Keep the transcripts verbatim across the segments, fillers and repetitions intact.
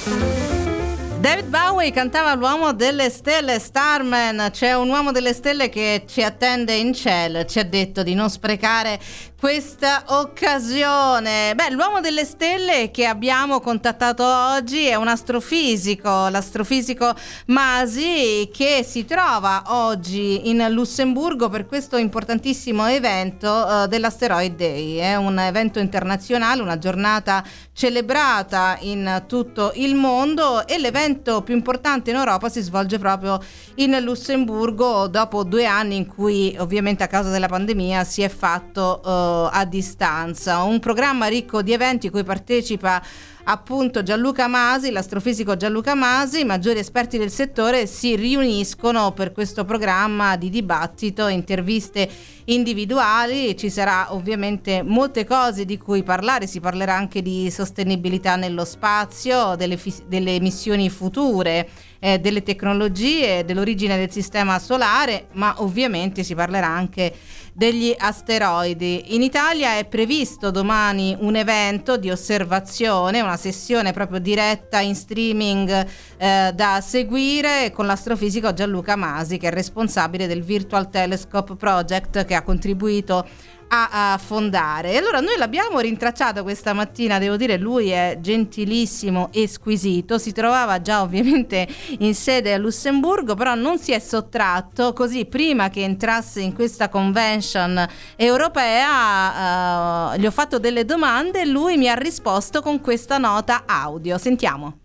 David Bowie cantava L'uomo delle stelle. Starman, c'è un uomo delle stelle che ci attende in cielo, ci ha detto di non sprecare questa occasione. Beh, l'uomo delle stelle che abbiamo contattato oggi è un astrofisico, l'astrofisico Masi, che si trova oggi in Lussemburgo per questo importantissimo evento uh, dell'Asteroid Day. È un evento internazionale, una giornata celebrata in tutto il mondo, e l'evento più importante in Europa si svolge proprio in Lussemburgo dopo due anni in cui ovviamente a causa della pandemia si è fatto uh, a distanza. Un programma ricco di eventi cui partecipa appunto Gianluca Masi, l'astrofisico Gianluca Masi. I maggiori esperti del settore si riuniscono per questo programma di dibattito, interviste individuali. Ci sarà ovviamente molte cose di cui parlare, si parlerà anche di sostenibilità nello spazio, delle, fis- delle missioni future, eh, delle tecnologie, dell'origine del sistema solare, ma ovviamente si parlerà anche degli asteroidi. In Italia è previsto domani un evento di osservazione, una sessione proprio diretta in streaming eh, da seguire con l'astrofisico Gianluca Masi, che è responsabile del Virtual Telescope Project che ha contribuito a, a fondare. E allora noi l'abbiamo rintracciato questa mattina, devo dire, lui è gentilissimo e squisito, si trovava già ovviamente in sede a Lussemburgo, però non si è sottratto, così prima che entrasse in questa convention europea uh, gli ho fatto delle domande e lui mi ha risposto con questa nota audio. Sentiamo.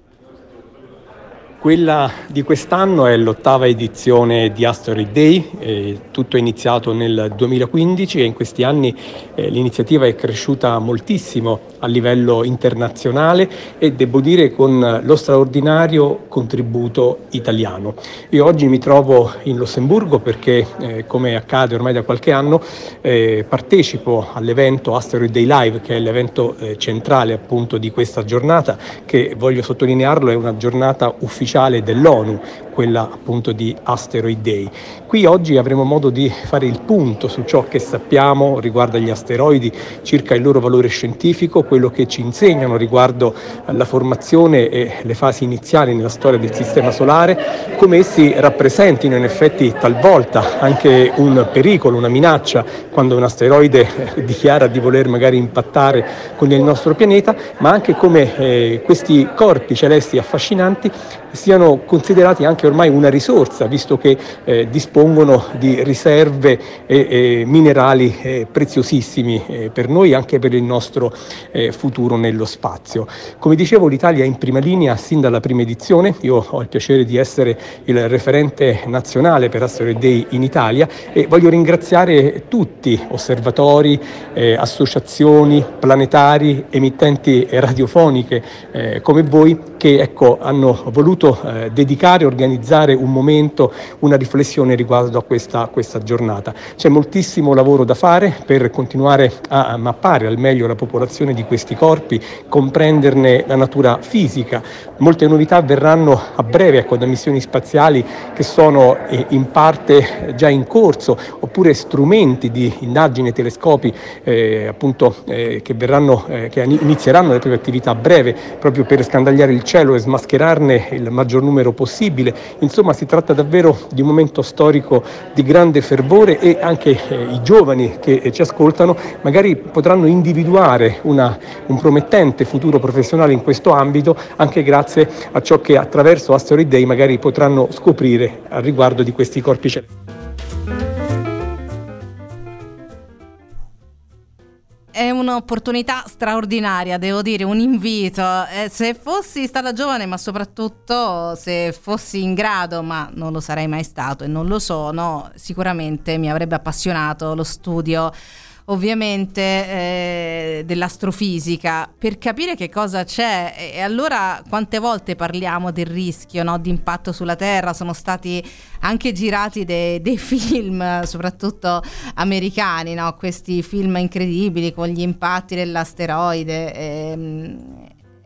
Quella di quest'anno è l'ottava edizione di Asteroid Day, eh, tutto è iniziato nel duemilaquindici e in questi anni eh, l'iniziativa è cresciuta moltissimo a livello internazionale e devo dire con lo straordinario contributo italiano. Io oggi mi trovo in Lussemburgo perché, eh, come accade ormai da qualche anno, eh, partecipo all'evento Asteroid Day Live, che è l'evento eh, centrale appunto di questa giornata, che voglio sottolinearlo è una giornata ufficiale dell'ONU, quella appunto di Asteroid Day. Qui oggi avremo modo di fare il punto su ciò che sappiamo riguardo agli asteroidi, circa il loro valore scientifico, quello che ci insegnano riguardo alla formazione e le fasi iniziali nella storia del Sistema Solare, come essi rappresentino in effetti talvolta anche un pericolo, una minaccia, quando un asteroide eh, dichiara di voler magari impattare con il nostro pianeta, ma anche come eh, questi corpi celesti affascinanti siano considerati anche ormai una risorsa, visto che eh, dispongono di riserve e, e minerali eh, preziosissimi eh, per noi, anche per il nostro eh, futuro nello spazio. Come dicevo, l'Italia è in prima linea sin dalla prima edizione. Io ho il piacere di essere il referente nazionale per Asteroid Day in Italia e voglio ringraziare tutti, osservatori, eh, associazioni, planetari, emittenti radiofoniche eh, come voi, che ecco, hanno voluto eh, dedicare, organizzare un momento, una riflessione riguardo a questa, questa giornata. C'è moltissimo lavoro da fare per continuare a mappare al meglio la popolazione di questi corpi, comprenderne la natura fisica. Molte novità verranno a breve, ecco, da missioni spaziali che sono eh, in parte già in corso, oppure strumenti di indagine, telescopi eh, appunto eh, che verranno, eh, che inizieranno le proprie attività a breve, proprio per scandagliare il cielo e smascherarne il maggior numero possibile. Insomma, si tratta davvero di un momento storico di grande fervore e anche eh, i giovani che eh, ci ascoltano magari potranno individuare una, un promettente futuro professionale in questo ambito, anche grazie a ciò che attraverso Asteroid Day magari potranno scoprire a riguardo di questi corpi celesti. È un'opportunità straordinaria, devo dire, un invito. Eh, se fossi stata giovane, ma soprattutto se fossi in grado, ma non lo sarei mai stato e non lo sono, sicuramente mi avrebbe appassionato lo studio, ovviamente, eh, dell'astrofisica, per capire che cosa c'è. E allora quante volte parliamo del rischio, no, di impatto sulla Terra? Sono stati anche girati dei, dei film, soprattutto americani, no? Questi film incredibili con gli impatti dell'asteroide. Ehm,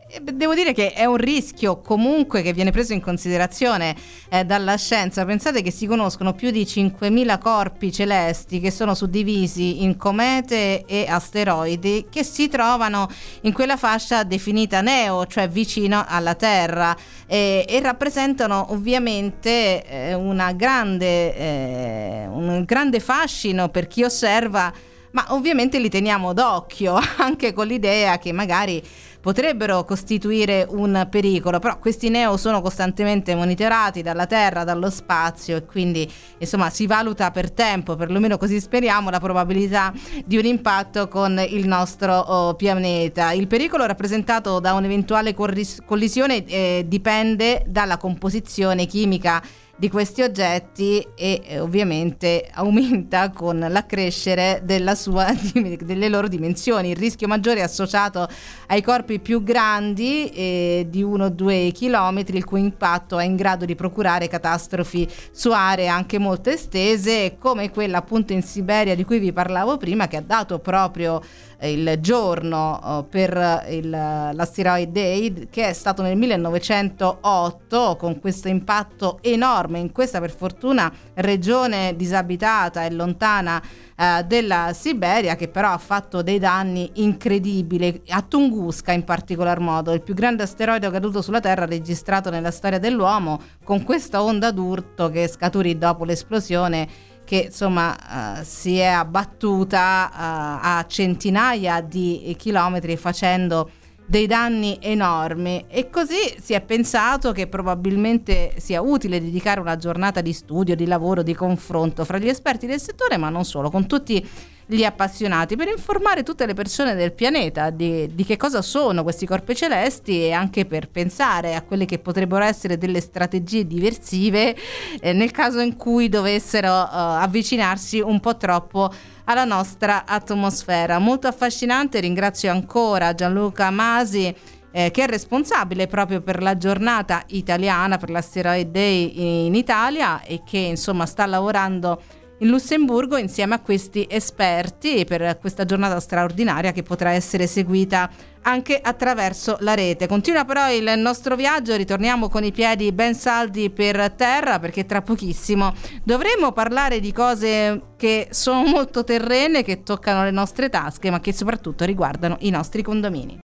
Devo dire che è un rischio comunque che viene preso in considerazione eh, dalla scienza. Pensate che si conoscono più di cinquemila corpi celesti che sono suddivisi in comete e asteroidi che si trovano in quella fascia definita Neo, cioè vicino alla Terra, eh, e rappresentano ovviamente eh, una grande, eh, un grande fascino per chi osserva, ma ovviamente li teniamo d'occhio anche con l'idea che magari potrebbero costituire un pericolo, però questi neo sono costantemente monitorati dalla Terra, dallo spazio, e quindi insomma si valuta per tempo, perlomeno così speriamo, la probabilità di un impatto con il nostro oh, pianeta. Il pericolo rappresentato da un'eventuale corris- collisione eh, dipende dalla composizione chimica di questi oggetti e eh, ovviamente aumenta con l'accrescere della sua, delle loro dimensioni. Il rischio maggiore è associato ai corpi più grandi eh, di uno o due chilometri, il cui impatto è in grado di procurare catastrofi su aree anche molto estese, come quella appunto in Siberia di cui vi parlavo prima, che ha dato proprio il giorno per il, l'asteroid Day, che è stato nel millenovecentootto, con questo impatto enorme in questa, per fortuna, regione disabitata e lontana eh, della Siberia, che però ha fatto dei danni incredibili a Tunguska in particolar modo, il più grande asteroide caduto sulla Terra registrato nella storia dell'uomo, con questa onda d'urto che scaturì dopo l'esplosione, che insomma uh, si è abbattuta uh, a centinaia di chilometri facendo dei danni enormi. E così si è pensato che probabilmente sia utile dedicare una giornata di studio, di lavoro, di confronto fra gli esperti del settore, ma non solo, con tutti gli appassionati, per informare tutte le persone del pianeta di, di che cosa sono questi corpi celesti, e anche per pensare a quelle che potrebbero essere delle strategie diversive eh, nel caso in cui dovessero uh, avvicinarsi un po' troppo alla nostra atmosfera. Molto affascinante. Ringrazio ancora Gianluca Masi, eh, che è responsabile proprio per la giornata italiana, per l'Asteroid Day in Italia, e che insomma sta lavorando in Lussemburgo insieme a questi esperti per questa giornata straordinaria che potrà essere seguita anche attraverso la rete. Continua però il nostro viaggio, ritorniamo con i piedi ben saldi per terra, perché tra pochissimo dovremo parlare di cose che sono molto terrene, che toccano le nostre tasche, ma che soprattutto riguardano i nostri condomini.